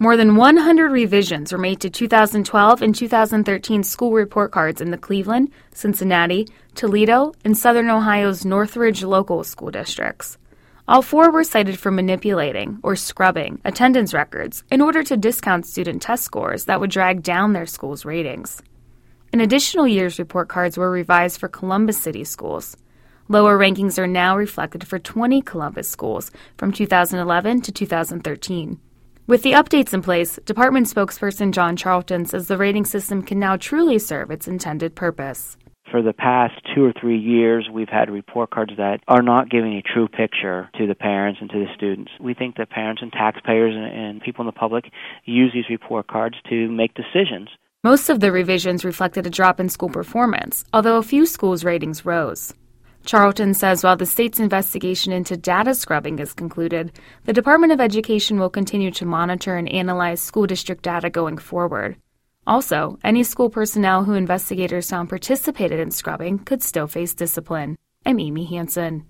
More than 100 revisions were made to 2012 and 2013 school report cards in the Cleveland, Cincinnati, Toledo, and Southern Ohio's Northridge local school districts. All 4 were cited for manipulating, or scrubbing, attendance records in order to discount student test scores that would drag down their schools' ratings. An additional year's report cards were revised for Columbus City schools. Lower rankings are now reflected for 20 Columbus schools from 2011 to 2013. With the updates in place, department spokesperson John Charlton says the rating system can now truly serve its intended purpose. For the past 2 or 3 years, we've had report cards that are not giving a true picture to the parents and to the students. We think that parents and taxpayers and people in the public use these report cards to make decisions. Most of the revisions reflected a drop in school performance, although a few schools' ratings rose. Charlton says while the state's investigation into data scrubbing is concluded, the Department of Education will continue to monitor and analyze school district data going forward. Also, any school personnel who investigators found participated in scrubbing could still face discipline. I'm Amy Hansen.